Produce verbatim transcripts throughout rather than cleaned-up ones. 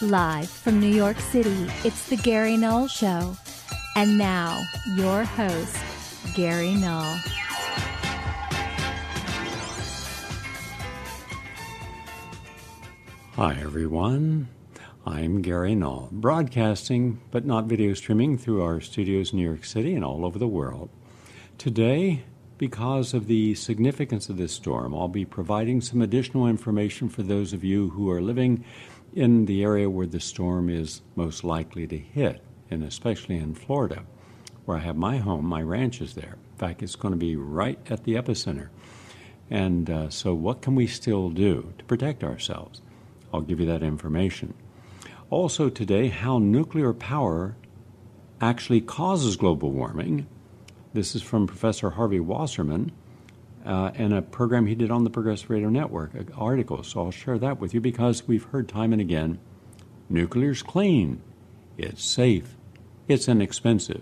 Live from New York City, it's the Gary Null Show. And now, your host, Gary Null. Hi, everyone. I'm Gary Null, broadcasting but not video streaming through our studios in New York City and all over the world. Today, because of the significance of this storm, I'll be providing some additional information for those of you who are living in the area where the storm is most likely to hit, and especially in Florida, where I have my home. My ranch is there. In fact, it's going to be right at the epicenter. And uh, so what can we still do to protect ourselves? I'll give you that information. Also today, how nuclear power actually causes global warming. This is from Professor Harvey Wasserman uh, and a program he did on the Progressive Radio Network, an article. So I'll share that with you because we've heard time and again, nuclear's clean, it's safe, it's inexpensive.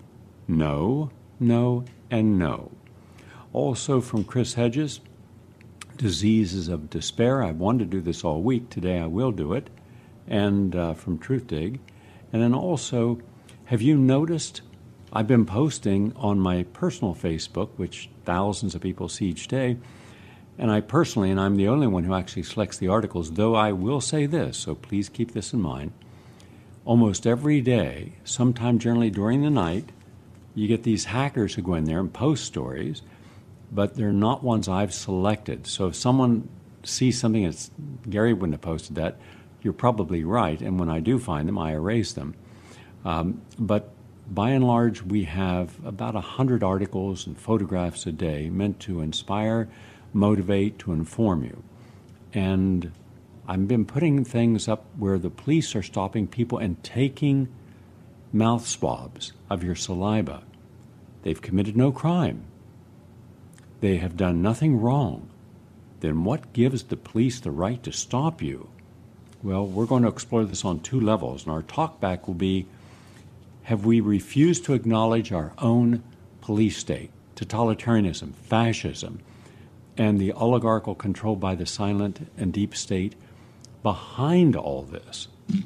No, no, and no. Also from Chris Hedges, Diseases of Despair. I've wanted to do this all week. Today I will do it. And uh, from Truthdig. And then also, have you noticed I've been posting on my personal Facebook, which thousands of people see each day, and I personally, and I'm the only one who actually selects the articles, though I will say this, so please keep this in mind. Almost every day, sometime generally during the night, you get these hackers who go in there and post stories, but they're not ones I've selected. So if someone sees something that's, Gary wouldn't have posted that, you're probably right, and when I do find them, I erase them. Um, but by and large, we have about one hundred articles and photographs a day meant to inspire, motivate, to inform you. And I've been putting things up where the police are stopping people and taking mouth swabs of your saliva. They've committed no crime. They have done nothing wrong. Then what gives the police the right to stop you? Well, we're going to explore this on two levels, and our talkback will be, have we refused to acknowledge our own police state, totalitarianism, fascism, and the oligarchical control by the silent and deep state behind all this?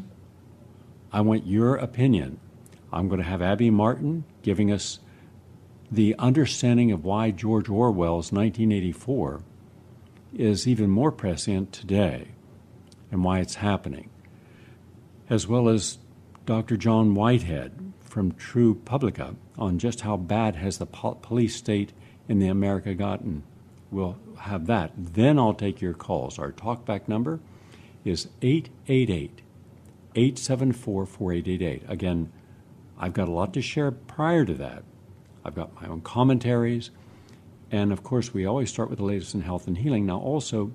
I want your opinion. I'm going to have Abby Martin giving us the understanding of why George Orwell's nineteen eighty-four is even more prescient today and why it's happening, as well as Doctor John Whitehead from True Publica on just how bad has the po- police state in the America gotten. We'll have that. Then I'll take your calls. Our talkback number is eight eight eight, eight seven four, four eight eight eight. Again, I've got a lot to share prior to that. I've got my own commentaries. And, of course, we always start with the latest in health and healing. Now, also,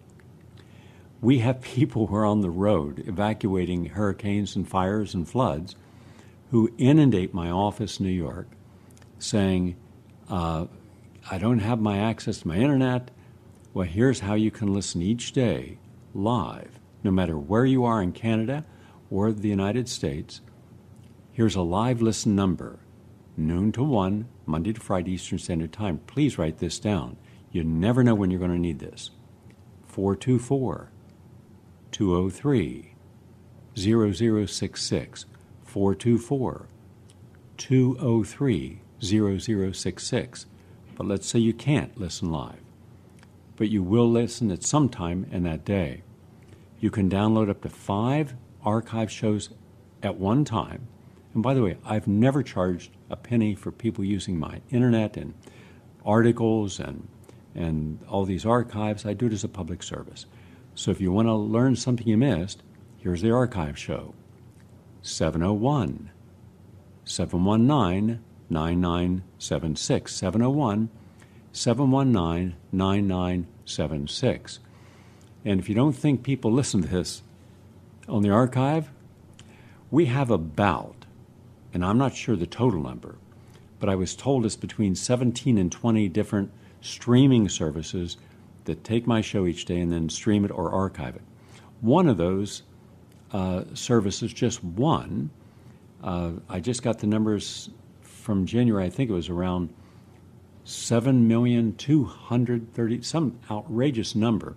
we have people who are on the road evacuating hurricanes and fires and floods who inundate my office in New York saying, uh, I don't have my access to my internet. Well, here's how you can listen each day live, no matter where you are in Canada or the United States. Here's a live listen number, noon to one, Monday to Friday Eastern Standard Time. Please write this down. You never know when you're going to need this. four two four, two oh three, oh oh six six. four two four, two oh three, oh oh six six. But let's say you can't listen live, but you will listen at some time in that day. You can download up to five archive shows at one time. And by the way, I've never charged a penny for people using my internet and articles and and all these archives. I do it as a public service. So if you want to learn something you missed, here's the archive show. seven oh one, seven one nine, nine nine seven six. seven oh one, seven one nine, nine nine seven six. And if you don't think people listen to this on the archive, we have about, and I'm not sure the total number, but I was told it's between seventeen and twenty different streaming services that take my show each day and then stream it or archive it. One of those uh, services, just one, uh, I just got the numbers from January. I think it was around seven million two hundred thirty, some outrageous number.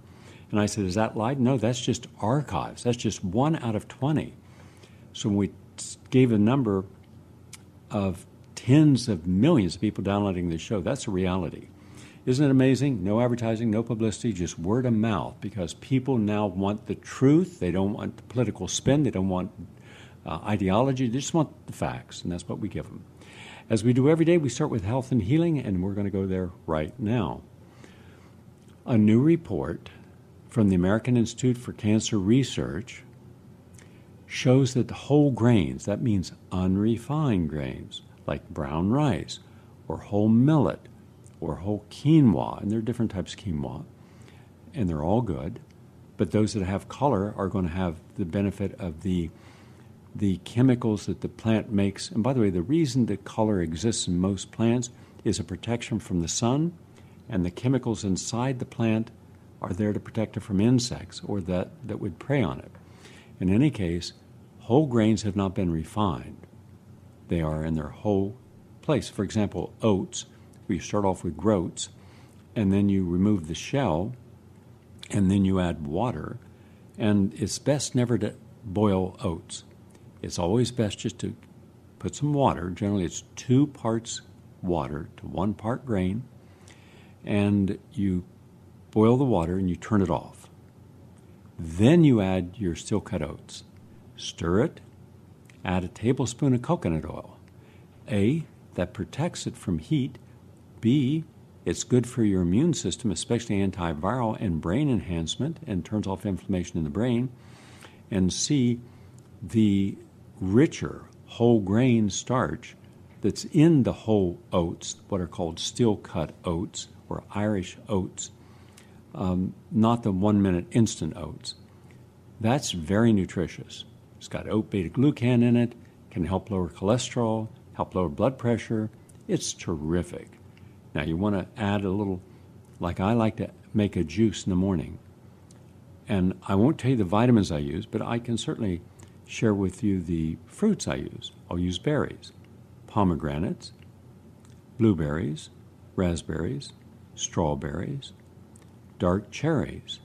And I said, is that lied? No, that's just archives. That's just one out of twenty. So when we gave a number of tens of millions of people downloading the show, that's a reality. Isn't it amazing? No advertising, no publicity, just word of mouth, because people now want the truth. They don't want the political spin. They don't want uh, ideology. They just want the facts, and that's what we give them. As we do every day, we start with health and healing, and we're going to go there right now. A new report from the American Institute for Cancer Research shows that whole grains, that means unrefined grains, like brown rice or whole millet or whole quinoa, and there are different types of quinoa, and they're all good, but those that have color are going to have the benefit of the the chemicals that the plant makes. And by the way, the reason that color exists in most plants is a protection from the sun, and the chemicals inside the plant are there to protect it from insects or that, that would prey on it. In any case, whole grains have not been refined. They are in their whole place. For example, oats, where you start off with groats, and then you remove the shell, and then you add water. And it's best never to boil oats. It's always best just to put some water. Generally, it's two parts water to one part grain, and you boil the water and you turn it off. Then you add your steel-cut oats. Stir it, add a tablespoon of coconut oil. A, that protects it from heat. B, it's good for your immune system, especially antiviral and brain enhancement, and turns off inflammation in the brain. And C, the richer whole grain starch that's in the whole oats, what are called steel-cut oats or Irish oats, um, not the one-minute instant oats. That's very nutritious. It's got oat beta-glucan in it, can help lower cholesterol, help lower blood pressure. It's terrific. Now, you want to add a little, like I like to make a juice in the morning. And I won't tell you the vitamins I use, but I can certainly share with you the fruits I use. I'll use berries, pomegranates, blueberries, raspberries, strawberries, dark cherries,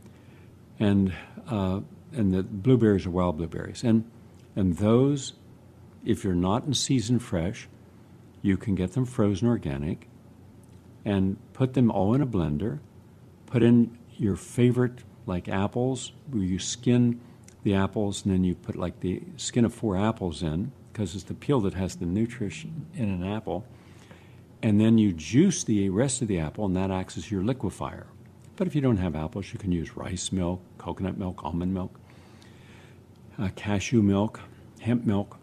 and uh, and the blueberries are wild blueberries. And and those, if you're not in season fresh, you can get them frozen organic, and put them all in a blender. Put in your favorite, like apples, where you skin the apples, and then you put like the skin of four apples in, because it's the peel that has the nutrition in an apple. And then you juice the rest of the apple, and that acts as your liquefier. But if you don't have apples, you can use rice milk, coconut milk, almond milk, uh, cashew milk, hemp milk.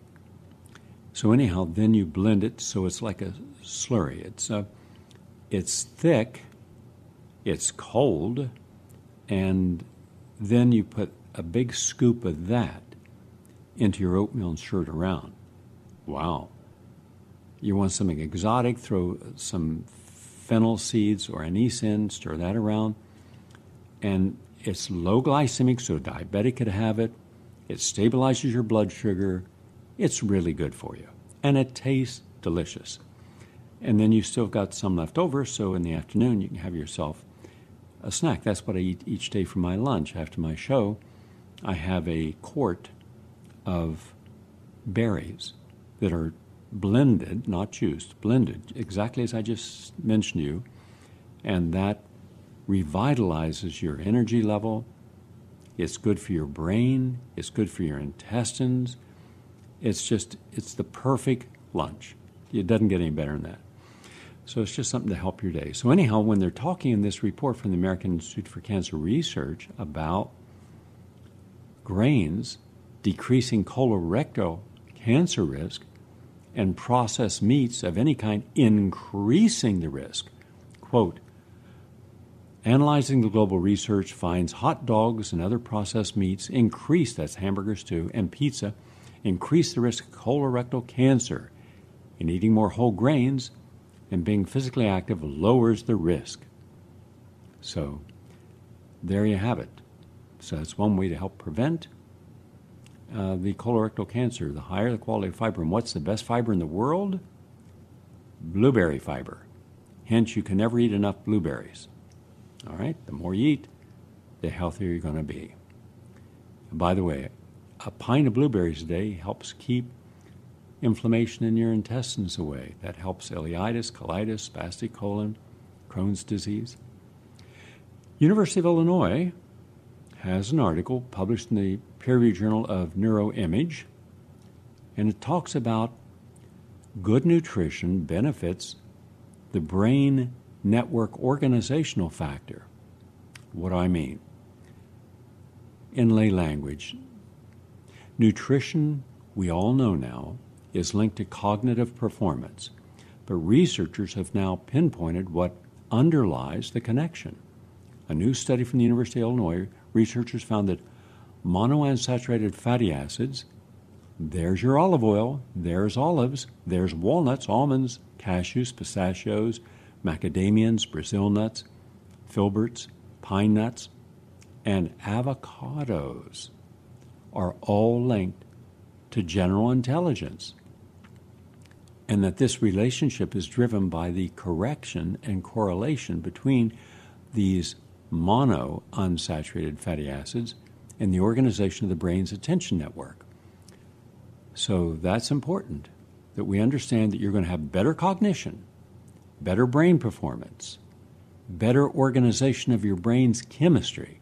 So anyhow, then you blend it so it's like a slurry. It's uh, it's thick, it's cold, and then you put a big scoop of that into your oatmeal and stir it around. Wow. You want something exotic, throw some fennel seeds or anise in, stir that around. And it's low glycemic, so a diabetic could have it. It stabilizes your blood sugar. It's really good for you. And it tastes delicious. And then you still got some left over, so in the afternoon you can have yourself a snack. That's what I eat each day for my lunch. After my show, I have a quart of berries that are blended, not juiced, blended, exactly as I just mentioned to you, and that revitalizes your energy level. It's good for your brain. It's good for your intestines. It's just, it's the perfect lunch. It doesn't get any better than that. So it's just something to help your day. So anyhow, when they're talking in this report from the American Institute for Cancer Research about grains decreasing colorectal cancer risk and processed meats of any kind increasing the risk, quote, analyzing the global research finds hot dogs and other processed meats increase, that's hamburgers too, and pizza, increase the risk of colorectal cancer. And eating more whole grains and being physically active lowers the risk. So there you have it. So that's one way to help prevent uh, the colorectal cancer. The higher the quality of fiber. And what's the best fiber in the world? Blueberry fiber. Hence, you can never eat enough blueberries. All right? The more you eat, the healthier you're going to be. And by the way, a pint of blueberries a day helps keep inflammation in your intestines away. That helps ileitis, colitis, spastic colon, Crohn's disease. University of Illinois has an article published in the peer-reviewed Journal of Neuroimage, and it talks about good nutrition benefits the brain network organizational factor. What do I mean? In lay language, nutrition, we all know now, is linked to cognitive performance, but researchers have now pinpointed what underlies the connection. A new study from the University of Illinois, researchers found that monounsaturated fatty acids, there's your olive oil, there's olives, there's walnuts, almonds, cashews, pistachios, macadamians, Brazil nuts, filberts, pine nuts, and avocados are all linked to general intelligence, and that this relationship is driven by the correction and correlation between these monounsaturated fatty acids and the organization of the brain's attention network. So that's important, that we understand that you're going to have better cognition, better brain performance, better organization of your brain's chemistry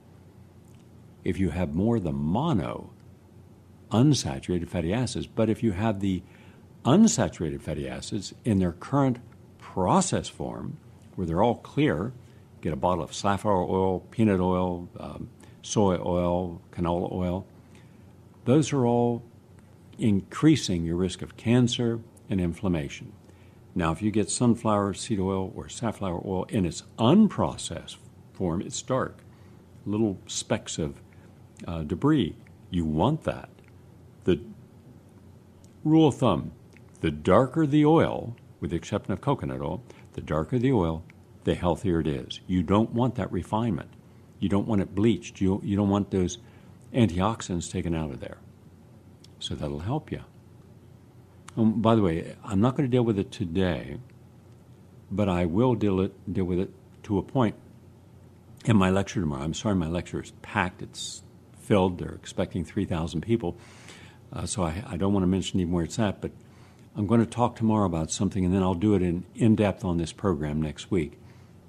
if you have more of the mono unsaturated fatty acids. But if you have the unsaturated fatty acids in their current process form, where they're all clear, get a bottle of safflower oil, peanut oil, um, soy oil, canola oil, those are all increasing your risk of cancer and inflammation. Now, if you get sunflower seed oil or safflower oil in its unprocessed form, it's dark, little specks of uh, debris. You want that. The rule of thumb, the darker the oil, with the exception of coconut oil, the darker the oil, the healthier it is. You don't want that refinement. You don't want it bleached. You, you don't want those antioxidants taken out of there. So that'll help you. Um, by the way, I'm not going to deal with it today, but I will deal, it, deal with it to a point in my lecture tomorrow. I'm sorry, my lecture is packed. It's filled. They're expecting three thousand people. Uh, so I, I don't want to mention even where it's at, but I'm going to talk tomorrow about something, and then I'll do it in, in depth on this program next week.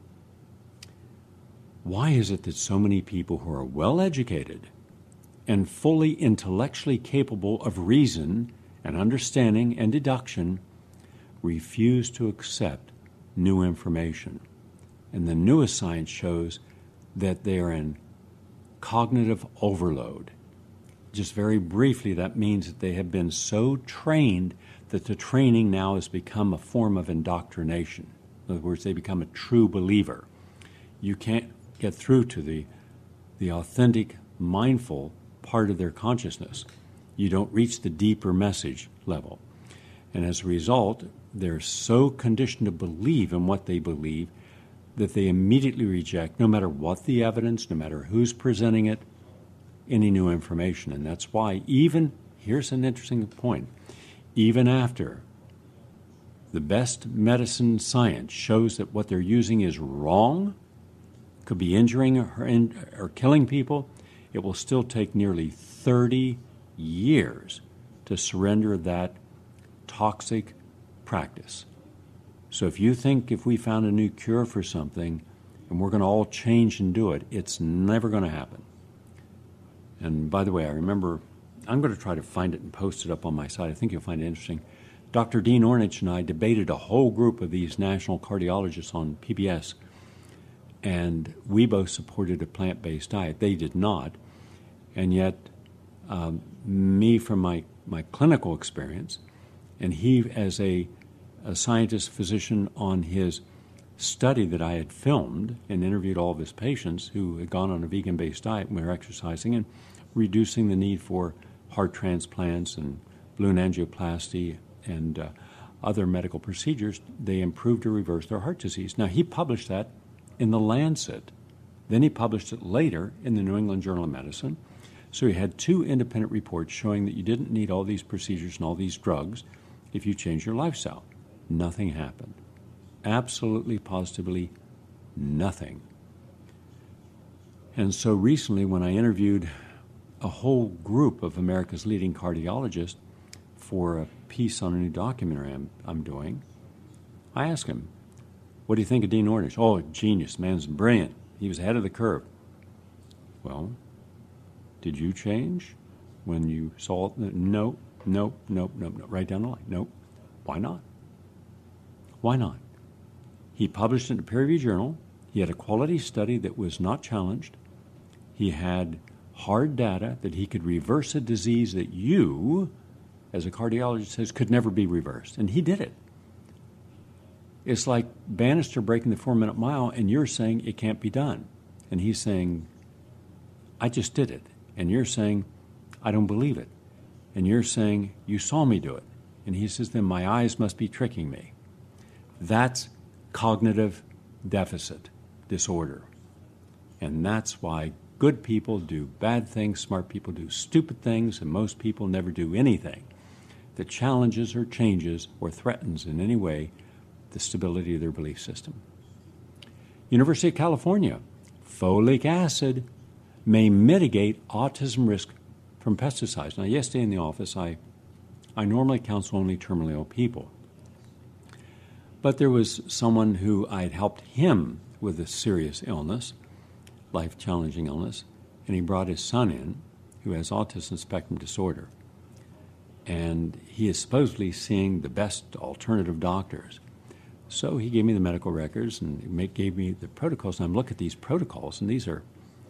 Why is it that so many people who are well educated and fully intellectually capable of reason and understanding and deduction refuse to accept new information? And the newest science shows that they are in cognitive overload. Just very briefly, that means that they have been so trained that the training now has become a form of indoctrination. In other words, they become a true believer. You can't get through to the, the authentic, mindful part of their consciousness. You don't reach the deeper message level. And as a result, they're so conditioned to believe in what they believe that they immediately reject, no matter what the evidence, no matter who's presenting it, any new information. And that's why even, here's an interesting point, even after the best medicine science shows that what they're using is wrong, could be injuring or, in, or killing people, it will still take nearly thirty years to surrender that toxic practice. So if you think if we found a new cure for something and we're going to all change and do it, it's never going to happen. And by the way, I remember, I'm going to try to find it and post it up on my site. I think you'll find it interesting. Doctor Dean Ornish and I debated a whole group of these national cardiologists on P B S, and we both supported a plant-based diet. They did not. And yet, um, me from my, my clinical experience, and he as a, a scientist physician on his study that I had filmed and interviewed all of his patients who had gone on a vegan-based diet and were exercising and reducing the need for heart transplants and balloon angioplasty and uh, other medical procedures, they improved or reversed their heart disease. Now, he published that in The Lancet. Then he published it later in the New England Journal of Medicine. So he had two independent reports showing that you didn't need all these procedures and all these drugs if you changed your lifestyle. Nothing happened. Absolutely, positively nothing. And so recently, when I interviewed a whole group of America's leading cardiologists for a piece on a new documentary I'm, I'm doing, I asked him, what do you think of Dean Ornish? Oh, genius, man's brilliant. He was ahead of the curve. Well, did you change when you saw it? No, no, no, no, no, right down the line. No. Why not? Why not? He published it in a peer-reviewed journal. He had a quality study that was not challenged. He had hard data that he could reverse a disease that you, as a cardiologist, says could never be reversed. And he did it. It's like Bannister breaking the four-minute mile, and you're saying it can't be done. And he's saying, I just did it. And you're saying, I don't believe it. And you're saying, you saw me do it. And he says, then my eyes must be tricking me. That's cognitive deficit disorder. And that's why good people do bad things, smart people do stupid things, and most people never do anything that challenges or changes or threatens in any way the stability of their belief system. University of California, folic acid may mitigate autism risk from pesticides. Now, yesterday in the office, I, I normally counsel only terminally ill people. But there was someone who I'd helped him with a serious illness, life-challenging illness, and he brought his son in who has autism spectrum disorder. And he is supposedly seeing the best alternative doctors. So he gave me the medical records and make, gave me the protocols. And I'm looking at these protocols, and these are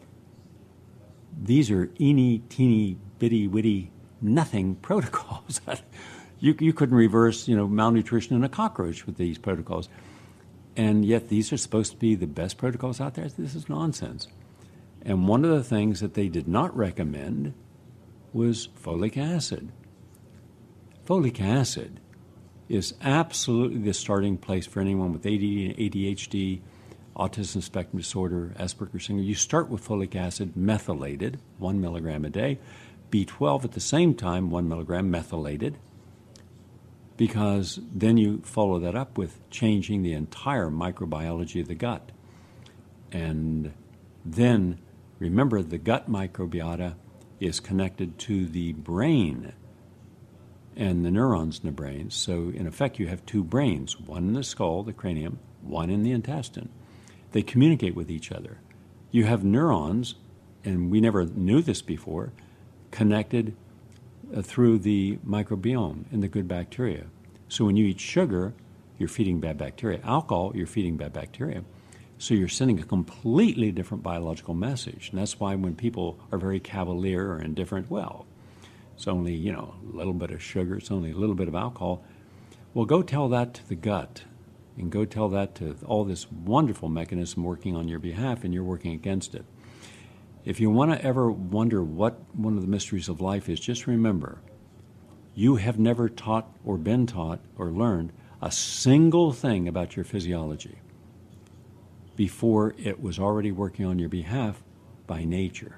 these are eeny, teeny, bitty, witty, nothing protocols. you you couldn't reverse, you know, malnutrition in a cockroach with these protocols. And yet these are supposed to be the best protocols out there. This is nonsense. And one of the things that they did not recommend was folic acid. Folic acid is absolutely the starting place for anyone with A D H D, autism spectrum disorder, Asperger's syndrome. You start with folic acid methylated, one milligram a day, B twelve at the same time, one milligram methylated, because then you follow that up with changing the entire microbiology of the gut. And then remember, the gut microbiota is connected to the brain and the neurons in the brain. So in effect, you have two brains, one in the skull, the cranium, one in the intestine. They communicate with each other. You have neurons, and we never knew this before, connected uh, through the microbiome and the good bacteria. So when you eat sugar, you're feeding bad bacteria. Alcohol, you're feeding bad bacteria. So you're sending a completely different biological message. And that's why when people are very cavalier or indifferent, well, it's only, you know, a little bit of sugar, it's only a little bit of alcohol. Well, go tell that to the gut, and go tell that to all this wonderful mechanism working on your behalf, and you're working against it. If you want to ever wonder what one of the mysteries of life is, just remember, you have never taught or been taught or learned a single thing about your physiology before it was already working on your behalf by nature.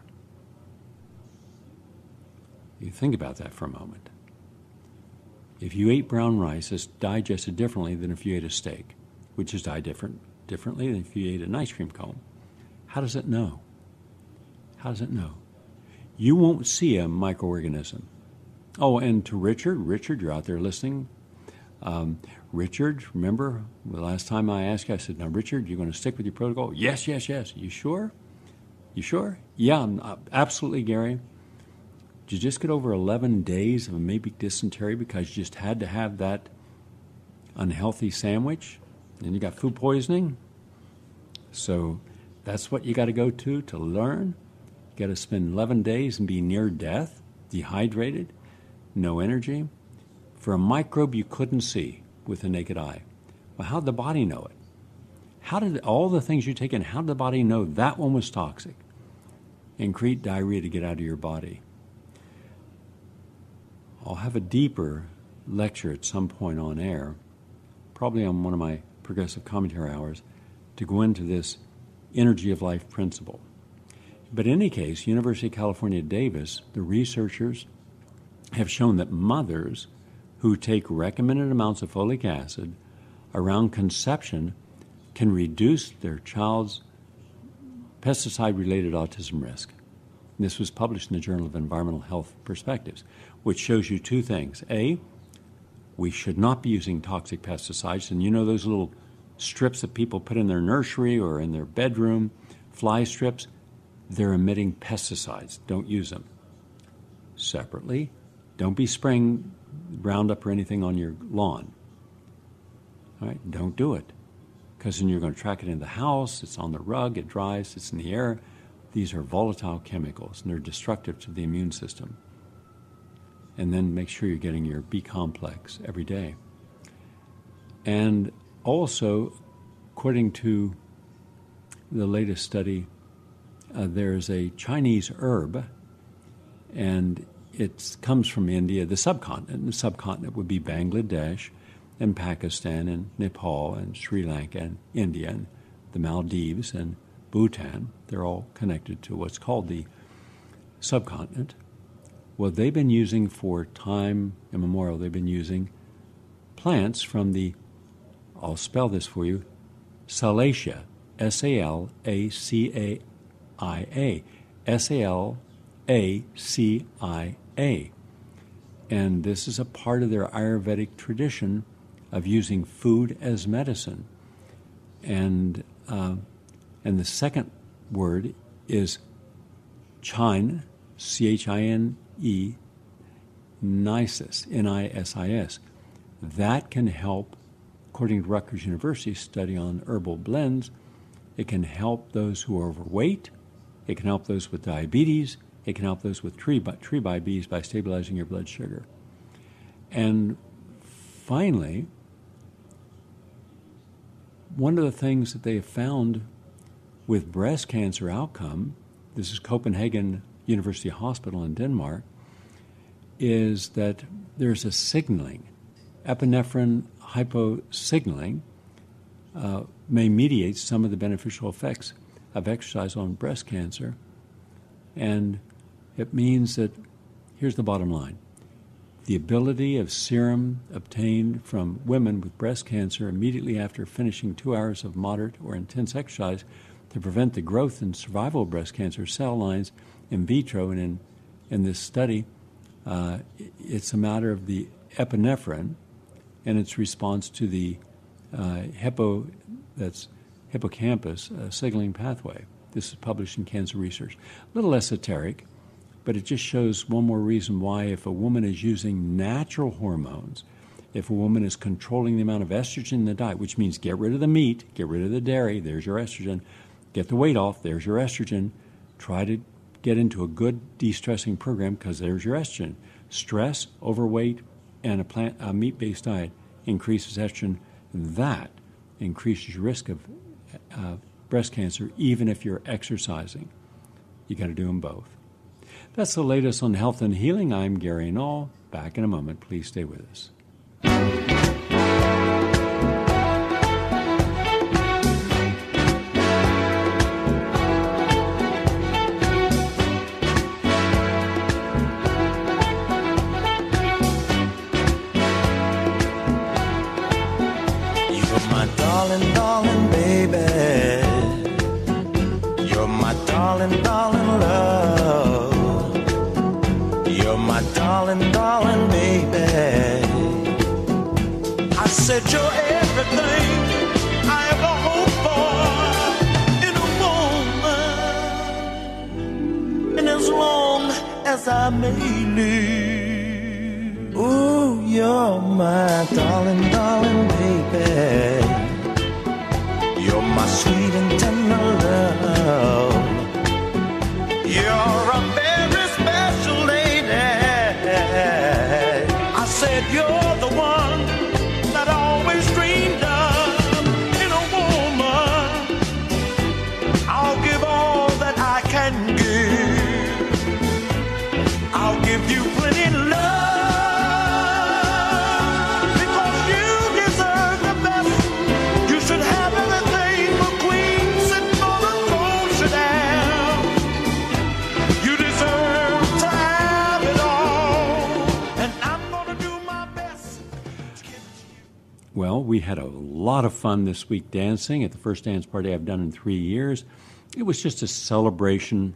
You think about that for a moment. If you ate brown rice, it's digested differently than if you ate a steak, which is digested different, differently than if you ate an ice cream cone. How does it know? How does it know? You won't see a microorganism. Oh, and to Richard, Richard, you're out there listening. Um, Richard, remember the last time I asked you, I said, now, Richard, you're going to stick with your protocol? Yes, yes, yes. You sure? You sure? Yeah, uh, absolutely, Gary. Did you just get over eleven days of maybe dysentery because you just had to have that unhealthy sandwich? And you got food poisoning? So that's what you got to go to to learn? You got to spend eleven days and be near death, dehydrated, no energy, for a microbe you couldn't see with the naked eye. Well, how did the body know it? How did all the things you take in, how did the body know that one was toxic and create diarrhea to get out of your body? I'll have a deeper lecture at some point on air, probably on one of my progressive commentary hours, to go into this energy of life principle. But in any case, University of California, Davis, the researchers have shown that mothers who take recommended amounts of folic acid around conception can reduce their child's pesticide-related autism risk. And this was published in the Journal of Environmental Health Perspectives, which shows you two things. A, we should not be using toxic pesticides. And you know those little strips that people put in their nursery or in their bedroom, fly strips? They're emitting pesticides. Don't use them. Separately, don't be spraying Roundup or anything on your lawn. All right? Don't do it. Because then you're going to track it in the house, it's on the rug, it dries, it's in the air. These are volatile chemicals, and they're destructive to the immune system. And then make sure you're getting your B complex every day. And also, according to the latest study, uh, there's a Chinese herb, and it comes from India, the subcontinent. The subcontinent would be Bangladesh, and Pakistan, and Nepal, and Sri Lanka, and India, and the Maldives, and Bhutan. They're all connected to what's called the subcontinent. Well, they've been using for time immemorial, they've been using plants from the, I'll spell this for you, Salacia, S A L A C A I A, S A L A C I A. And this is a part of their Ayurvedic tradition of using food as medicine. And uh, and the second word is chine, C H I N E, nisis, N I S I S. That can help, according to Rutgers University's study on herbal blends, it can help those who are overweight, it can help those with diabetes, it can help those with tree by, tree by bees by stabilizing your blood sugar. And finally, one of the things that they have found with breast cancer outcome, this is Copenhagen University Hospital in Denmark, is that there's a signaling, epinephrine hyposignaling uh, may mediate some of the beneficial effects of exercise on breast cancer. And it means that, here's the bottom line, the ability of serum obtained from women with breast cancer immediately after finishing two hours of moderate or intense exercise to prevent the growth and survival of breast cancer cell lines in vitro. And in, in this study, uh, it's a matter of the epinephrine and its response to the uh, hippo, that's hippocampus uh, signaling pathway. This is published in Cancer Research. A little esoteric, but it just shows one more reason why if a woman is using natural hormones, if a woman is controlling the amount of estrogen in the diet, which means get rid of the meat, get rid of the dairy, there's your estrogen, get the weight off, there's your estrogen, try to get into a good de-stressing program because there's your estrogen. Stress, overweight, and a, plant, a meat-based diet increases estrogen. That increases your risk of uh, breast cancer even if you're exercising. You got to do them both. That's the latest on health and healing. I'm Gary Null. Back in a moment. Please stay with us. You're my darling, darling baby. You're my darling, darling love. You're my darling, darling baby. I said you're everything I ever hoped for in a woman. And as long as I may live, ooh, you're my darling, darling baby. You're my sweet and tender love. You're a very special lady. I said you're the one that I always dreamed of in a woman. I'll give all that I can give. I'll give you plenty love because you deserve the best. You should have everything a queen sitting on a throne should have. You deserve to have it all, and I'm gonna do my best to give it to you. Well, we had a lot of fun this week dancing at the first dance party I've done in three years. it was just a celebration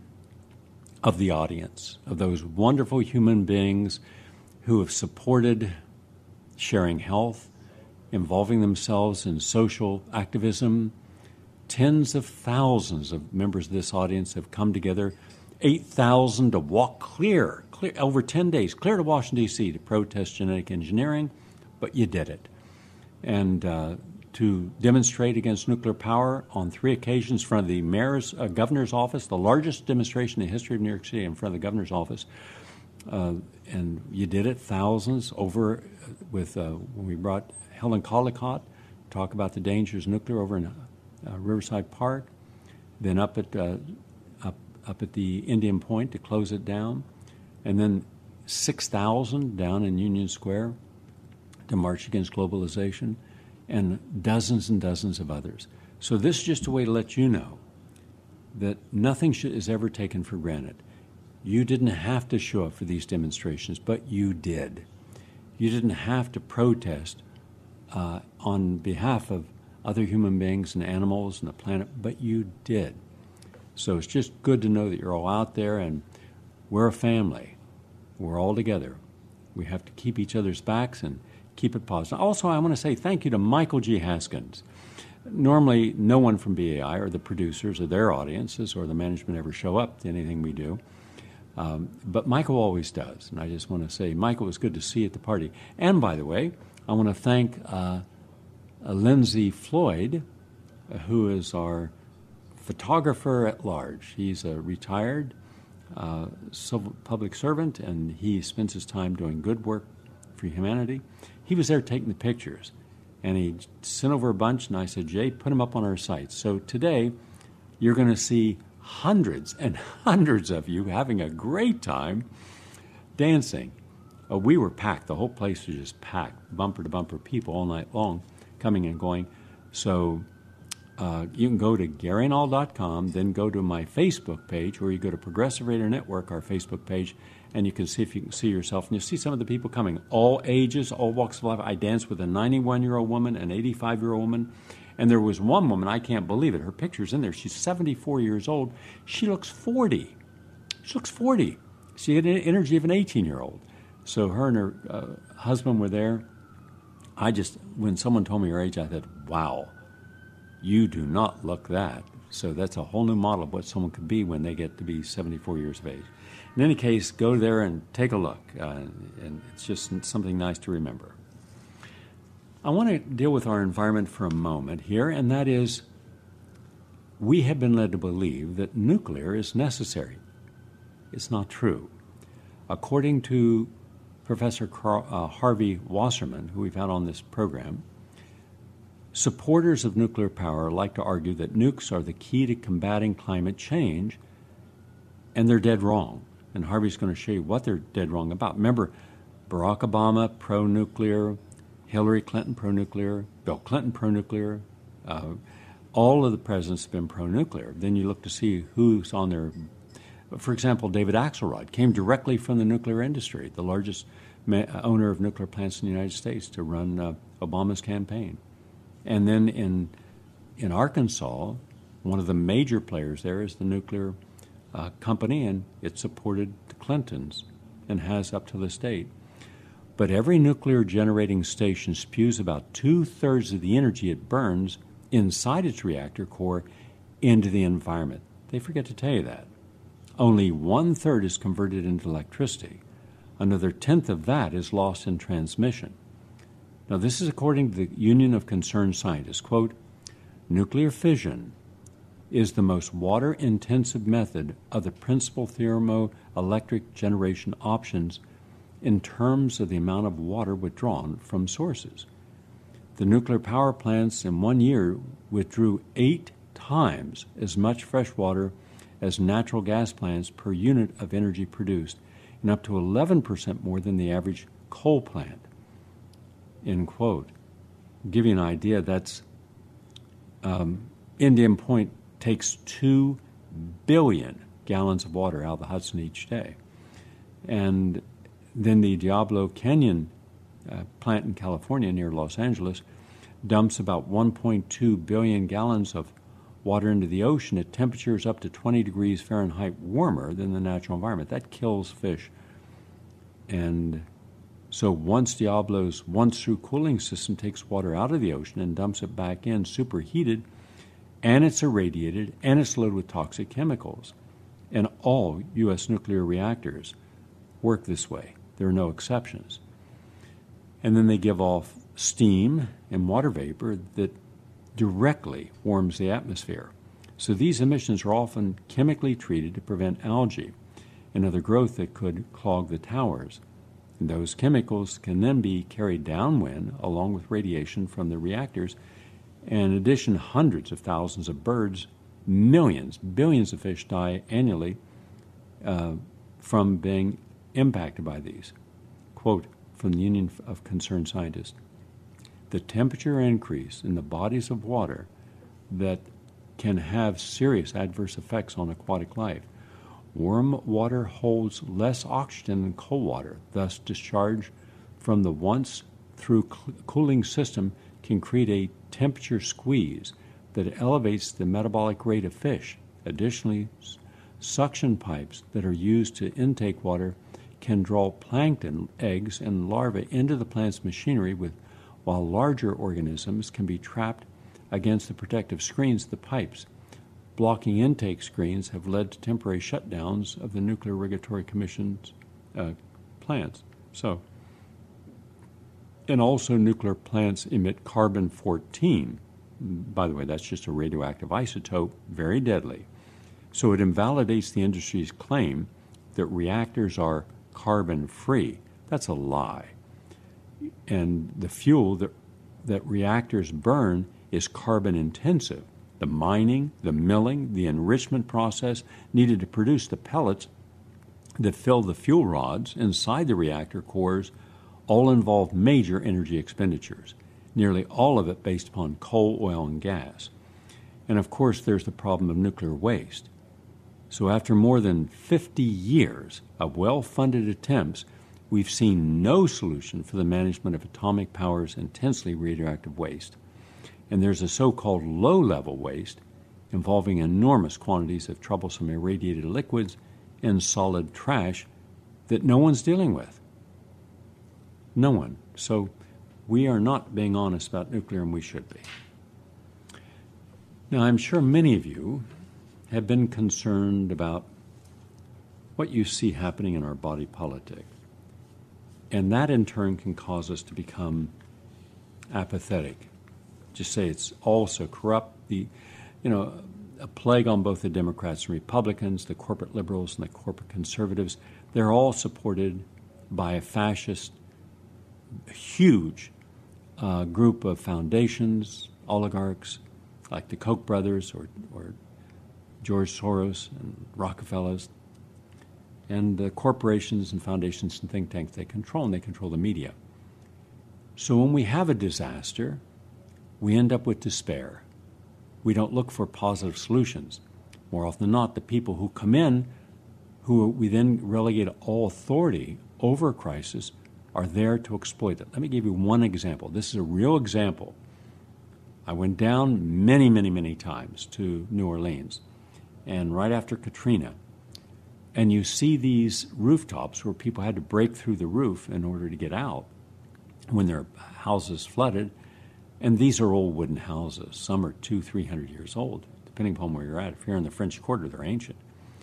of the audience, of those wonderful human beings who have supported sharing health, involving themselves in social activism. Tens of thousands of members of this audience have come together, eight thousand to walk clear, clear over ten days, clear to Washington, D C to protest genetic engineering, but you did it. And uh, to demonstrate against nuclear power on three occasions in front of the mayor's, uh, governor's office, the largest demonstration in the history of New York City in front of the governor's office. Uh, and you did it, thousands, over with, uh, when we brought Helen Collicott to talk about the dangers of nuclear over in uh, Riverside Park, then up at, uh, up, up at the Indian Point to close it down, and then six thousand down in Union Square to march against globalization, and dozens and dozens of others. So this is just a way to let you know that nothing should, is ever taken for granted. You didn't have to show up for these demonstrations, but you did. You didn't have to protest uh, on behalf of other human beings and animals and the planet, but you did. So it's just good to know that you're all out there, and we're a family. We're all together. We have to keep each other's backs and keep it positive. Also, I want to say thank you to Michael G. Haskins. Normally, no one from B A I or the producers or their audiences or the management ever show up to anything we do. Um, but Michael always does. And I just want to say, Michael, it was good to see you at the party. And by the way, I want to thank uh, uh, Lindsay Floyd, uh, who is our photographer at large. He's a retired uh, civil public servant, and he spends his time doing good work for humanity. He was there taking the pictures, and he sent over a bunch, and I said, Jay, put them up on our site. So today, you're going to see hundreds and hundreds of you having a great time dancing. Uh, we were packed. The whole place was just packed, bumper to bumper, people all night long coming and going. So uh, you can go to Gary Null dot com, then go to my Facebook page, or you go to Progressive Radio Network, our Facebook page, and you can see if you can see yourself. And you see some of the people coming, all ages, all walks of life. I danced with a ninety-one-year-old woman, an eighty-five-year-old woman, and there was one woman, I can't believe it, her picture's in there. She's seventy-four years old. She looks forty. She looks forty. She had the energy of an eighteen-year-old. So her and her uh, husband were there. I just, when someone told me her age, I thought, wow, you do not look that. So that's a whole new model of what someone could be when they get to be seventy-four years of age. In any case, go there and take a look, uh, and it's just something nice to remember. I want to deal with our environment for a moment here, and that is, we have been led to believe that nuclear is necessary. It's not true. According to Professor Carl, uh, Harvey Wasserman, who we've had on this program, supporters of nuclear power like to argue that nukes are the key to combating climate change, and they're dead wrong. And Harvey's going to show you what they're dead wrong about. Remember, Barack Obama, pro-nuclear, Hillary Clinton, pro-nuclear, Bill Clinton, pro-nuclear. Uh, all of the presidents have been pro-nuclear. Then you look to see who's on their... For example, David Axelrod came directly from the nuclear industry, the largest ma- owner of nuclear plants in the United States, to run uh, Obama's campaign. And then in in Arkansas, one of the major players there is the nuclear uh, company, and it supported the Clintons and has up to this date. But every nuclear generating station spews about two-thirds of the energy it burns inside its reactor core into the environment. They forget to tell you that. Only one-third is converted into electricity. Another tenth of that is lost in transmission. Now, this is according to the Union of Concerned Scientists. Quote, nuclear fission is the most water-intensive method of the principal thermoelectric generation options in terms of the amount of water withdrawn from sources. The nuclear power plants in one year withdrew eight times as much fresh water as natural gas plants per unit of energy produced, and up to eleven percent more than the average coal plant. End quote. Give you an idea, that's um, Indian Point takes two billion gallons of water out of the Hudson each day. And then the Diablo Canyon uh, plant in California near Los Angeles dumps about one point two billion gallons of water into the ocean at temperatures up to twenty degrees Fahrenheit warmer than the natural environment. That kills fish. And so once Diablo's once-through cooling system takes water out of the ocean and dumps it back in superheated, and it's irradiated, and it's loaded with toxic chemicals. And all U S nuclear reactors work this way. There are no exceptions. And then they give off steam and water vapor that directly warms the atmosphere. So these emissions are often chemically treated to prevent algae and other growth that could clog the towers. And those chemicals can then be carried downwind along with radiation from the reactors. And in addition, hundreds of thousands of birds, millions, billions of fish die annually uh, from being impacted by these. Quote from the Union of Concerned Scientists: the temperature increase in the bodies of water that can have serious adverse effects on aquatic life. Warm water holds less oxygen than cold water, thus discharge from the once-through cooling system can create a temperature squeeze that elevates the metabolic rate of fish. Additionally, suction pipes that are used to intake water can draw plankton, eggs, and larvae into the plant's machinery, with, while larger organisms can be trapped against the protective screens of the pipes. Blocking intake screens have led to temporary shutdowns of the Nuclear Regulatory Commission's uh, plants. So, and also nuclear plants emit carbon fourteen. By the way, that's just a radioactive isotope, very deadly. So it invalidates the industry's claim that reactors are carbon-free. That's a lie. And the fuel that, that reactors burn is carbon-intensive. The mining, the milling, the enrichment process needed to produce the pellets that fill the fuel rods inside the reactor cores all involve major energy expenditures, nearly all of it based upon coal, oil, and gas. And of course, there's the problem of nuclear waste. So after more than fifty years of well-funded attempts, we've seen no solution for the management of atomic power's intensely radioactive waste. And there's a so-called low-level waste involving enormous quantities of troublesome irradiated liquids and solid trash that no one's dealing with. No one. So we are not being honest about nuclear, and we should be. Now, I'm sure many of you have been concerned about what you see happening in our body politic. And that, in turn, can cause us to become apathetic. Just say it's all so corrupt. The, you know, a plague on both the Democrats and Republicans, the corporate liberals and the corporate conservatives. They're all supported by a fascist, huge uh, group of foundations, oligarchs, like the Koch brothers or, or George Soros and Rockefellers, and the corporations and foundations and think tanks they control, and they control the media. So when we have a disaster, we end up with despair. We don't look for positive solutions. More often than not, the people who come in, who we then relegate all authority over a crisis, are there to exploit it. Let me give you one example. This is a real example. I went down many, many, many times to New Orleans, and right after Katrina, and you see these rooftops where people had to break through the roof in order to get out when their houses flooded. And these are old wooden houses. Some are two, three hundred years old, depending upon where you're at. If you're in the French Quarter, they're ancient.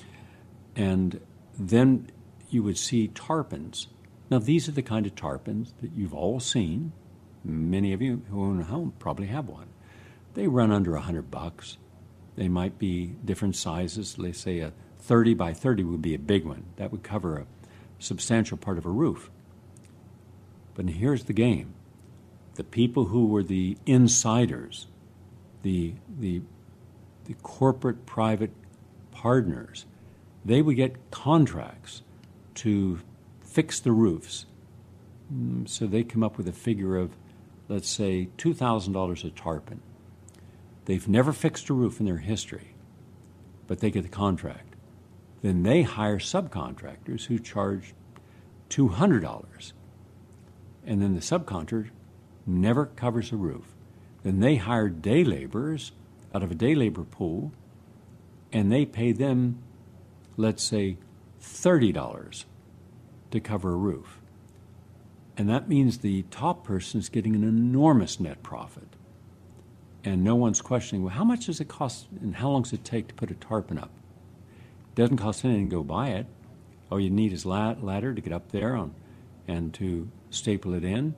And then you would see tarpons. Now, these are the kind of tarpons that you've all seen. Many of you who own a home probably have one. They run under a hundred bucks. They might be different sizes. Let's say a thirty by thirty would be a big one. That would cover a substantial part of a roof. But here's the game. The people who were the insiders, the, the, the corporate private partners, they would get contracts to fix the roofs. So they come up with a figure of, let's say, two thousand dollars a tarpon. They've never fixed a roof in their history, but they get the contract. Then they hire subcontractors who charge two hundred dollars. And then the subcontractor never covers the roof. Then they hire day laborers out of a day labor pool, and they pay them, let's say, thirty dollars to cover a roof. And that means the top person is getting an enormous net profit. And no one's questioning, well, how much does it cost and how long does it take to put a tarpaulin up? It doesn't cost anything to go buy it. All you need is a ladder to get up there on, and to staple it in.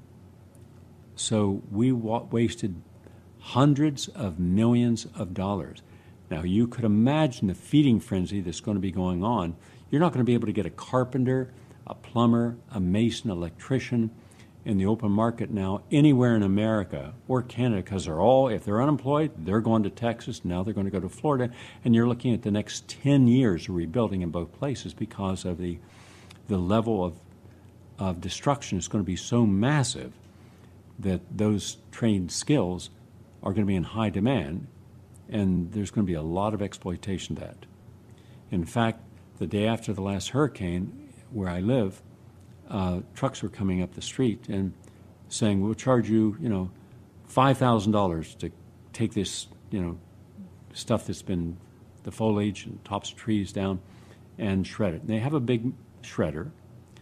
So we wa- wasted hundreds of millions of dollars. Now, you could imagine the feeding frenzy that's going to be going on. You're not going to be able to get a carpenter, a plumber, a mason, electrician in the open market now anywhere in America or Canada, because they're all, if they're unemployed, they're going to Texas. Now they're going to go to Florida. And you're looking at the next ten years of rebuilding in both places because of the the level of, of destruction is going to be so massive that those trained skills are going to be in high demand, and there's going to be a lot of exploitation of that. In fact, the day after the last hurricane, where I live, uh, trucks were coming up the street and saying, we'll charge you, you know, five thousand dollars to take this, you know, stuff that's been the foliage and tops of trees down and shred it. And they have a big shredder.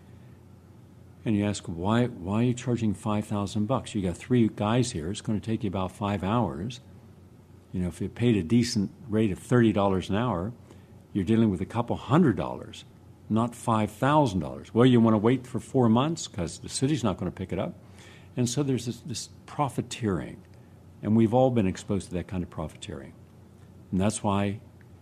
And you ask, why why are you charging five thousand bucks? You got three guys here. It's going to take you about five hours. You know, if you paid a decent rate of thirty dollars an hour, you're dealing with a couple hundred dollars, not five thousand dollars. Well, you want to wait for four months because the city's not going to pick it up. And so there's this, this profiteering. And we've all been exposed to that kind of profiteering. And that's why,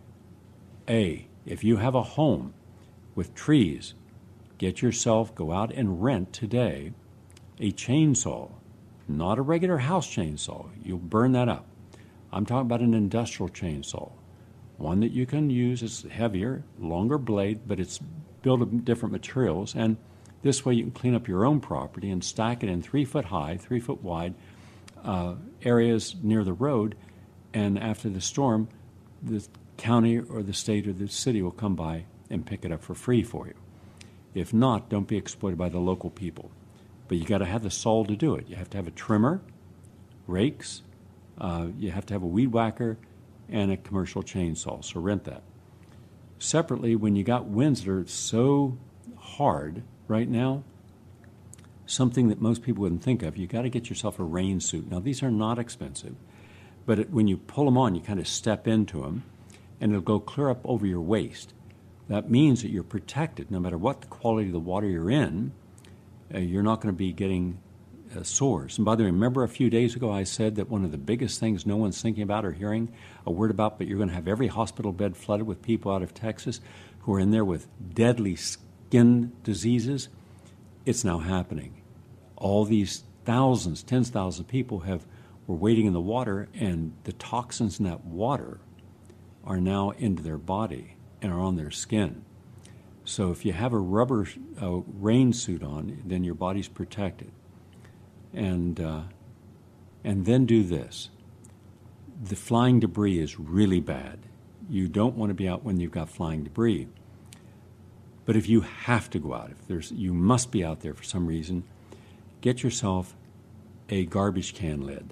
A, if you have a home with trees, get yourself, go out and rent today a chainsaw, not a regular house chainsaw. You'll burn that up. I'm talking about an industrial chainsaw, one that you can use. It's heavier, longer blade, but it's built of different materials. And this way you can clean up your own property and stack it in three foot high, three foot wide uh, areas near the road. And after the storm, the county or the state or the city will come by and pick it up for free for you. If not, don't be exploited by the local people. But you got to have the saw to do it. You have to have a trimmer, rakes, uh, you have to have a weed whacker, and a commercial chainsaw. So rent that. Separately, when you got winds that are so hard right now, something that most people wouldn't think of, you got to get yourself a rain suit. Now, these are not expensive, but it, when you pull them on, you kind of step into them, and it'll go clear up over your waist. That means that you're protected. No matter what the quality of the water you're in, uh, you're not going to be getting uh, sores. And by the way, remember a few days ago I said that one of the biggest things no one's thinking about or hearing a word about, but you're going to have every hospital bed flooded with people out of Texas who are in there with deadly skin diseases. It's now happening. All these thousands, tens of thousands of people have were waiting in the water, and the toxins in that water are now into their body and are on their skin. So if you have a rubber uh, rain suit on, then your body's protected. And uh, and then do this. The flying debris is really bad. You don't want to be out when you've got flying debris. But if you have to go out, if there's you must be out there for some reason, get yourself a garbage can lid.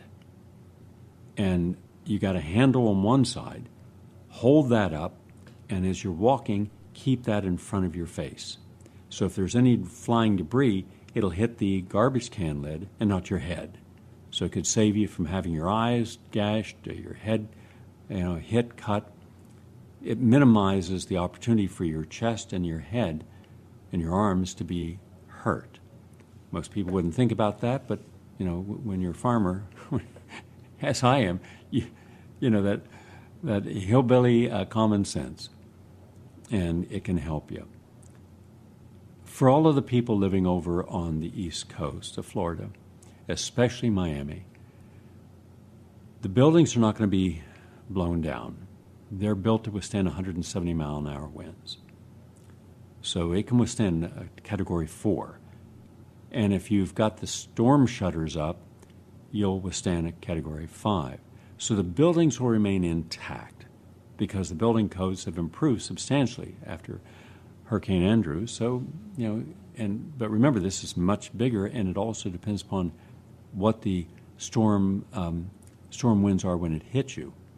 And you got a handle on one side, hold that up, and as you're walking, keep that in front of your face. So if there's any flying debris, it'll hit the garbage can lid and not your head. So it could save you from having your eyes gashed or your head, you know, hit, cut. It minimizes the opportunity for your chest and your head and your arms to be hurt. Most people wouldn't think about that, but you know, when you're a farmer, as I am, you, you know that that hillbilly uh, common sense, and it can help you. For all of the people living over on the East Coast of Florida, especially Miami, the buildings are not going to be blown down. They're built to withstand one hundred seventy mile an hour winds. So it can withstand a category four. And if you've got the storm shutters up, you'll withstand a category five. So the buildings will remain intact because the building codes have improved substantially after Hurricane Andrew. So, you know, and but remember, this is much bigger, and it also depends upon what the storm um, storm winds are when it hits you.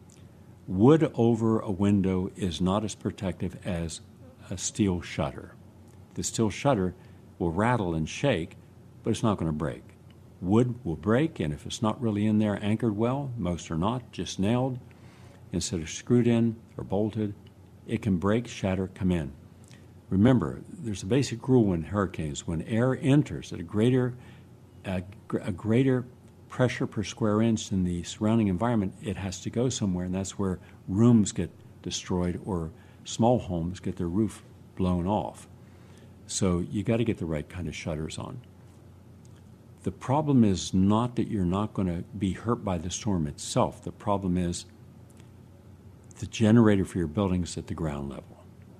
wood over a window is not as protective as a steel shutter. The steel shutter will rattle and shake, but it's not going to break. Wood will break, and if it's not really in there anchored well, most are not, just nailed, instead of screwed in or bolted, it can break, shatter, come in. Remember, there's a basic rule in hurricanes. When air enters at a greater, a, a greater pressure per square inch than the surrounding environment, it has to go somewhere, and that's where rooms get destroyed or small homes get their roof blown off. So you got to get the right kind of shutters on. The problem is not that you're not going to be hurt by the storm itself. The problem is the generator for your building is at the ground level.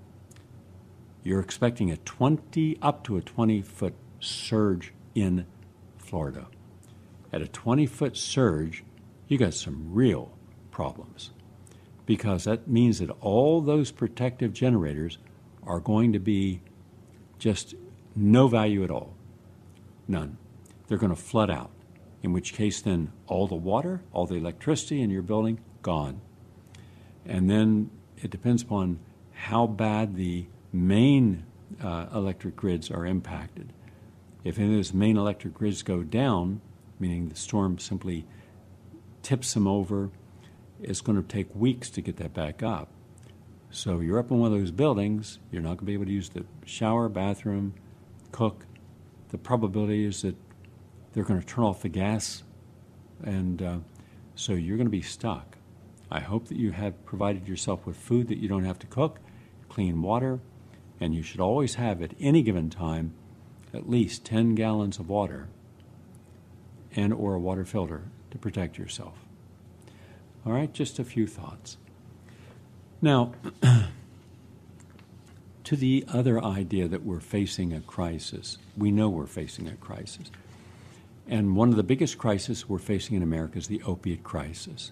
You're expecting a twenty, up to a twenty-foot surge in Florida. At a twenty-foot surge, you got some real problems, because that means that all those protective generators are going to be just no value at all. None. They're going to flood out, in which case then all the water, all the electricity in your building, gone. And then it depends upon how bad the main uh, electric grids are impacted. If any of those main electric grids go down, meaning the storm simply tips them over, it's going to take weeks to get that back up. So you're up in one of those buildings, you're not going to be able to use the shower, bathroom, cook. The probability is that they're going to turn off the gas, and uh, so you're going to be stuck. I hope that you have provided yourself with food that you don't have to cook, clean water, and you should always have at any given time at least ten gallons of water and or a water filter to protect yourself. All right, just a few thoughts. Now, to the other idea that we're facing a crisis. We know we're facing a crisis. And one of the biggest crises we're facing in America is the opiate crisis.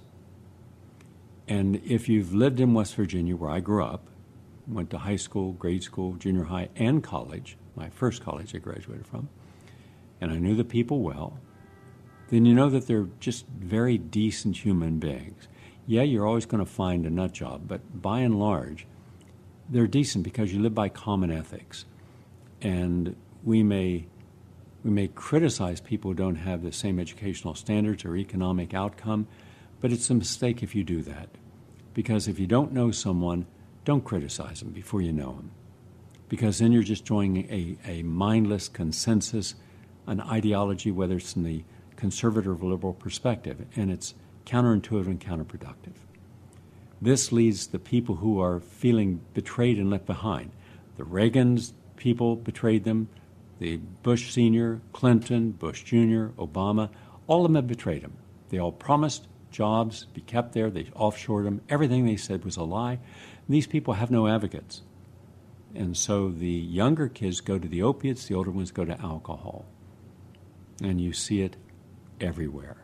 And if you've lived in West Virginia, where I grew up, went to high school, grade school, junior high, and college, my first college I graduated from, and I knew the people well, then you know that they're just very decent human beings. Yeah, you're always going to find a nut job, but by and large, they're decent because you live by common ethics. And we may we may criticize people who don't have the same educational standards or economic outcome, but it's a mistake if you do that. Because if you don't know someone, don't criticize them before you know them. Because then you're just joining a, a mindless consensus, an ideology, whether it's in the conservative or liberal perspective, and it's counterintuitive and counterproductive. This leads the people who are feeling betrayed and left behind. The Reagan's people betrayed them, the Bush Senior, Clinton, Bush Junior, Obama, all of them have betrayed them. They all promised jobs be kept there, they offshored them, everything they said was a lie. And these people have no advocates. And so the younger kids go to the opiates, the older ones go to alcohol. And you see it everywhere.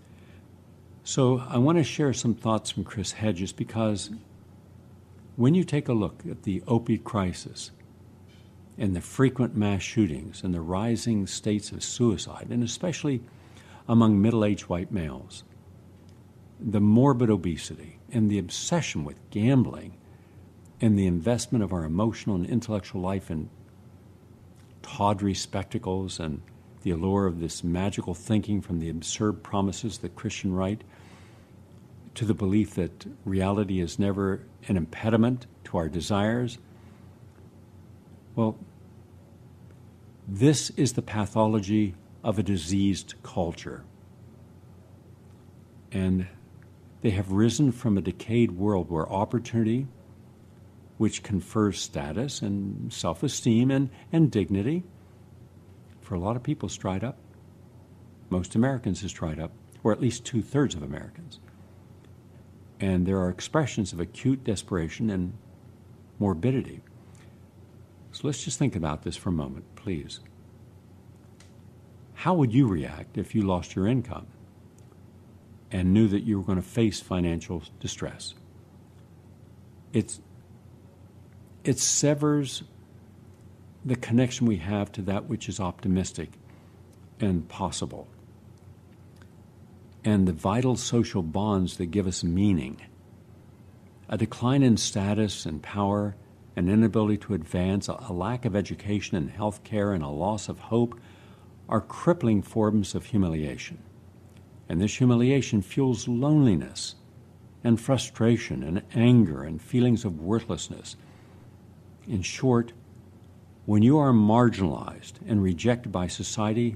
So I want to share some thoughts from Chris Hedges, because when you take a look at the opiate crisis and the frequent mass shootings and the rising states of suicide, and especially among middle-aged white males, the morbid obesity and the obsession with gambling and the investment of our emotional and intellectual life in tawdry spectacles and the allure of this magical thinking from the absurd promises of the Christian right to the belief that reality is never an impediment to our desires. Well, this is the pathology of a diseased culture. And they have risen from a decayed world where opportunity, which confers status and self-esteem and, and dignity, for a lot of people, is dried up. Most Americans is dried up, or at least two-thirds of Americans. And there are expressions of acute desperation and morbidity. So let's just think about this for a moment, please. How would you react if you lost your income and knew that you were going to face financial distress? It's, it severs the connection we have to that which is optimistic and possible, and the vital social bonds that give us meaning. A decline in status and power, an inability to advance, a lack of education and health care, and a loss of hope are crippling forms of humiliation. And this humiliation fuels loneliness and frustration and anger and feelings of worthlessness. In short, when you are marginalized and rejected by society,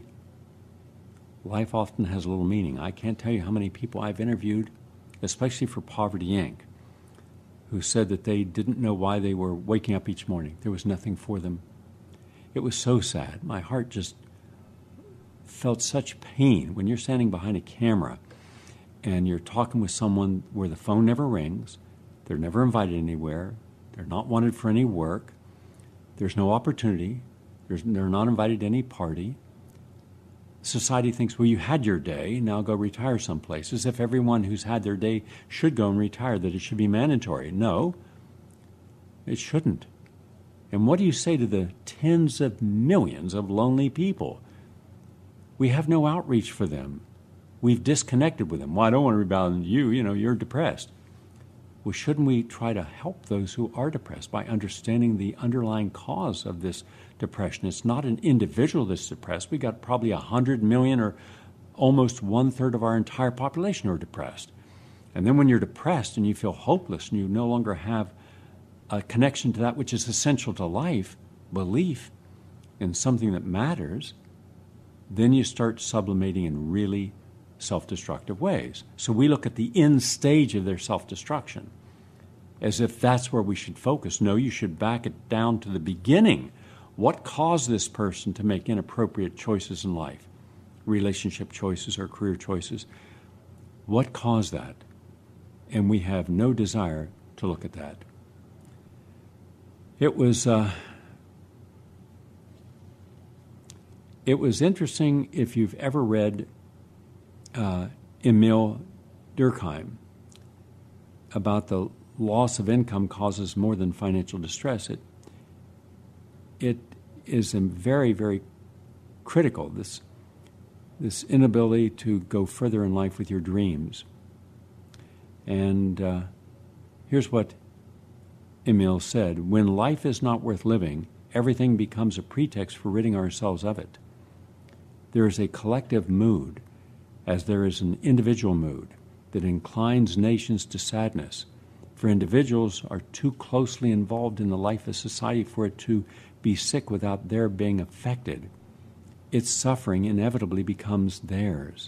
life often has little meaning. I can't tell you how many people I've interviewed, especially for Poverty Incorporated, who said that they didn't know why they were waking up each morning. There was nothing for them. It was so sad. My heart just felt such pain when you're standing behind a camera and you're talking with someone where the phone never rings, they're never invited anywhere, they're not wanted for any work, there's no opportunity, there's, they're not invited to any party. Society thinks, well, you had your day, now go retire someplace, as if everyone who's had their day should go and retire, that it should be mandatory. No, it shouldn't. And what do you say to the tens of millions of lonely people? We have no outreach for them. We've disconnected with them. Well, I don't want to rebound to you, you know, you're depressed. Well, shouldn't we try to help those who are depressed by understanding the underlying cause of this depression? It's not an individual that's depressed. We got probably a hundred million or almost one-third of our entire population who are depressed. And then when you're depressed and you feel hopeless and you no longer have a connection to that which is essential to life, belief in something that matters, then you start sublimating in really self-destructive ways. So we look at the end stage of their self-destruction as if that's where we should focus. No, you should back it down to the beginning. What caused this person to make inappropriate choices in life? Relationship choices or career choices? What caused that? And we have no desire to look at that. It was uh, it was interesting if you've ever read uh, Emil Durkheim about the loss of income causes more than financial distress. It it is very, very critical, this this inability to go further in life with your dreams. And uh, here's what Emil said: when life is not worth living, everything becomes a pretext for ridding ourselves of it. There is a collective mood, as there is an individual mood, that inclines nations to sadness. For individuals are too closely involved in the life of society for it to be sick without their being affected. Its suffering inevitably becomes theirs.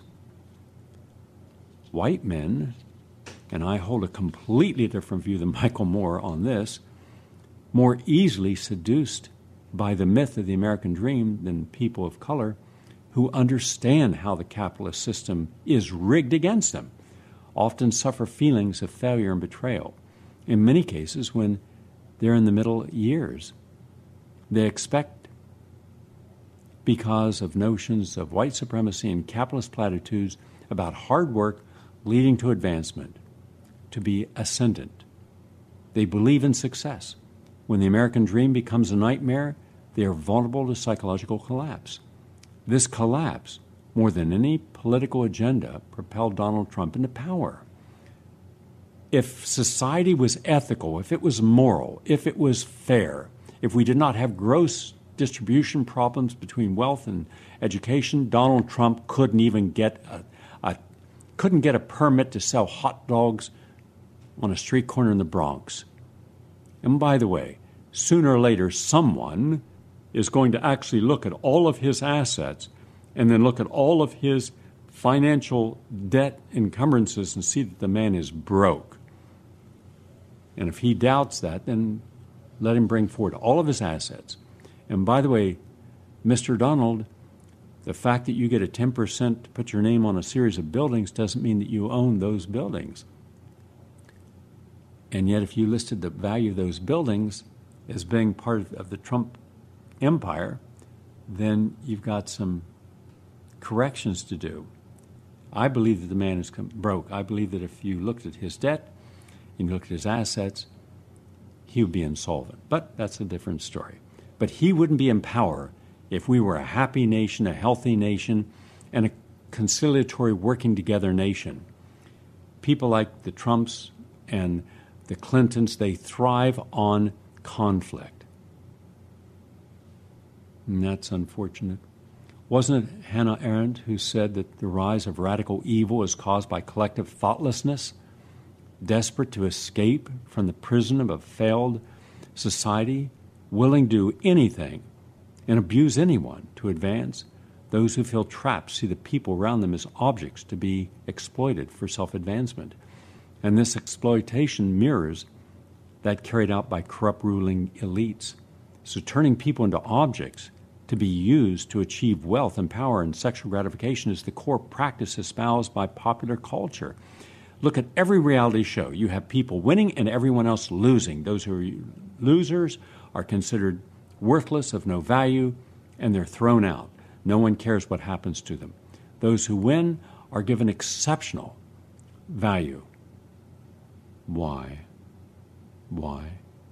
White men, and I hold a completely different view than Michael Moore on this, more easily seduced by the myth of the American dream than people of color who understand how the capitalist system is rigged against them, often suffer feelings of failure and betrayal. In many cases, when they're in the middle years, they expect, because of notions of white supremacy and capitalist platitudes about hard work leading to advancement, to be ascendant. They believe in success. When the American dream becomes a nightmare, they are vulnerable to psychological collapse. This collapse, more than any political agenda, propelled Donald Trump into power. If society was ethical, if it was moral, if it was fair, if we did not have gross distribution problems between wealth and education, Donald Trump couldn't even get a, a couldn't get a permit to sell hot dogs on a street corner in the Bronx. And by the way, sooner or later, someone is going to actually look at all of his assets and then look at all of his financial debt encumbrances and see that the man is broke. And if he doubts that, then let him bring forward all of his assets. And by the way, Mister Donald, the fact that you get a ten percent to put your name on a series of buildings doesn't mean that you own those buildings. And yet if you listed the value of those buildings as being part of, of the Trump empire, then you've got some corrections to do. I believe that the man is broke. I believe that if you looked at his debt and you looked at his assets, he would be insolvent. But that's a different story. But he wouldn't be in power if we were a happy nation, a healthy nation, and a conciliatory, working together nation. People like the Trumps and The Clintons, they thrive on conflict. And that's unfortunate. Wasn't it Hannah Arendt who said that the rise of radical evil is caused by collective thoughtlessness, desperate to escape from the prison of a failed society, willing to do anything and abuse anyone to advance? Those who feel trapped see the people around them as objects to be exploited for self-advancement. And this exploitation mirrors that carried out by corrupt ruling elites. So turning people into objects to be used to achieve wealth and power and sexual gratification is the core practice espoused by popular culture. Look at every reality show. You have people winning and everyone else losing. Those who are losers are considered worthless, of no value, and they're thrown out. No one cares what happens to them. Those who win are given exceptional value. Why? Why?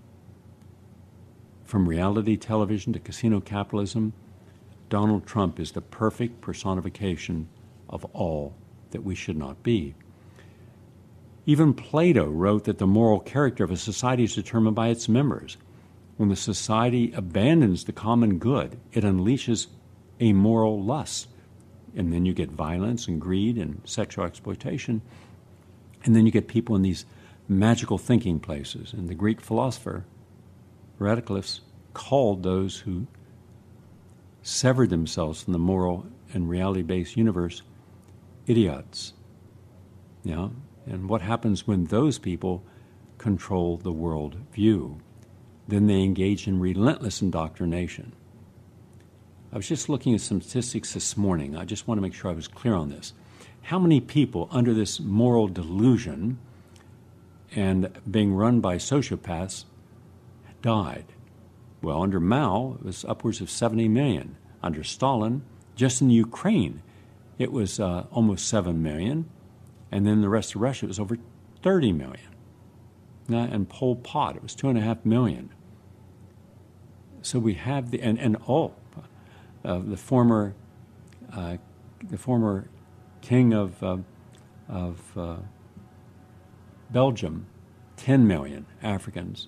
From reality television to casino capitalism, Donald Trump is the perfect personification of all that we should not be. Even Plato wrote that the moral character of a society is determined by its members. When the society abandons the common good, it unleashes a moral lust. And then you get violence and greed and sexual exploitation. And then you get people in these magical thinking places. And the Greek philosopher Heraclitus called those who severed themselves from the moral and reality-based universe idiots. Yeah? And what happens when those people control the world view? Then they engage in relentless indoctrination. I was just looking at some statistics this morning. I just want to make sure I was clear on this. How many people under this moral delusion and being run by sociopaths died? Well, under Mao, it was upwards of seventy million. Under Stalin, just in Ukraine, it was uh, almost seven million. And then the rest of Russia, it was over thirty million. Now, and Pol Pot, it was two and a half million. So we have the, and, and all, uh, the former, uh, the former king of, uh, of uh, Belgium, ten million Africans.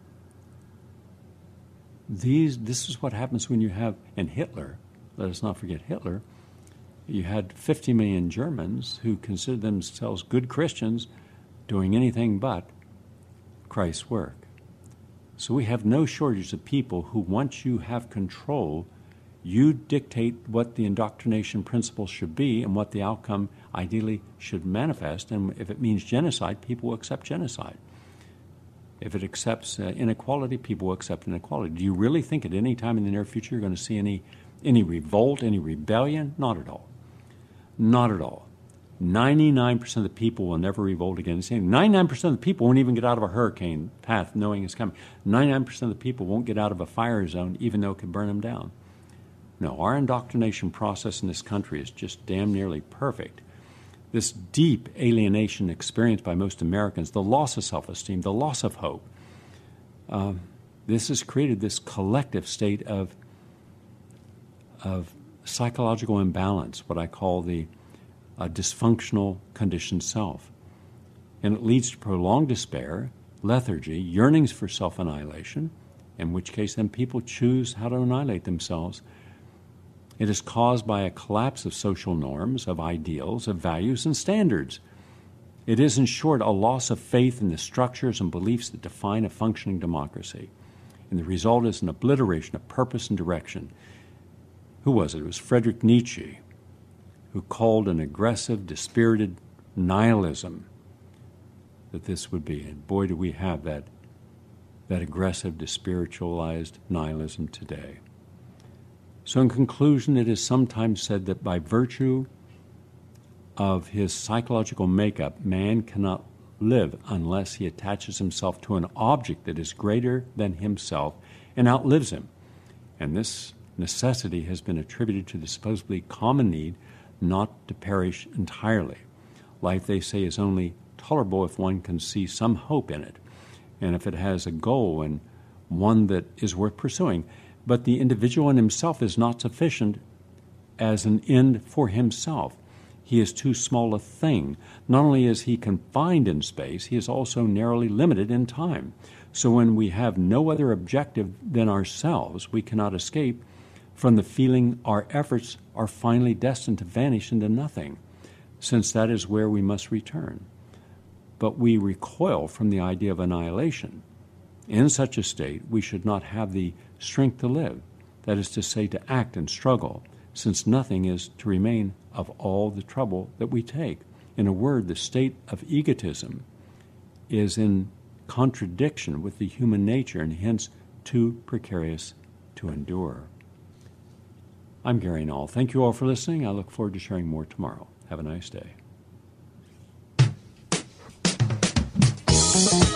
These, this is what happens when you have, and Hitler, let us not forget Hitler, you had fifty million Germans who considered themselves good Christians doing anything but Christ's work. So we have no shortage of people who, once you have control, you dictate what the indoctrination principles should be and what the outcome ideally should manifest. And if it means genocide, people will accept genocide. If it accepts uh, inequality, people will accept inequality. Do you really think at any time in the near future you're going to see any, any revolt, any rebellion? Not at all. Not at all. ninety-nine percent of the people will never revolt against anything. ninety-nine percent of the people won't even get out of a hurricane path knowing it's coming. ninety-nine percent of the people won't get out of a fire zone even though it could burn them down. No, our indoctrination process in this country is just damn nearly perfect. This deep alienation experienced by most Americans, the loss of self-esteem, the loss of hope, um, this has created this collective state of, of psychological imbalance, what I call the uh, dysfunctional conditioned self. And it leads to prolonged despair, lethargy, yearnings for self-annihilation, in which case then people choose how to annihilate themselves. It is caused by a collapse of social norms, of ideals, of values and standards. It is, in short, a loss of faith in the structures and beliefs that define a functioning democracy. And the result is an obliteration of purpose and direction. Who was it? It was Friedrich Nietzsche, who called an aggressive, dispirited nihilism that this would be. And boy, do we have that, that aggressive, despiritualized nihilism today. So in conclusion, it is sometimes said that by virtue of his psychological makeup, man cannot live unless he attaches himself to an object that is greater than himself and outlives him. And this necessity has been attributed to the supposedly common need not to perish entirely. Life, they say, is only tolerable if one can see some hope in it, and if it has a goal and one that is worth pursuing. But the individual in himself is not sufficient as an end for himself. He is too small a thing. Not only is he confined in space, he is also narrowly limited in time. So when we have no other objective than ourselves, we cannot escape from the feeling our efforts are finally destined to vanish into nothing, since that is where we must return. But we recoil from the idea of annihilation. In such a state, we should not have the strength to live, that is to say, to act and struggle, since nothing is to remain of all the trouble that we take. In a word, the state of egotism is in contradiction with the human nature and hence too precarious to endure. I'm Gary Null. Thank you all for listening. I look forward to sharing more tomorrow. Have a nice day.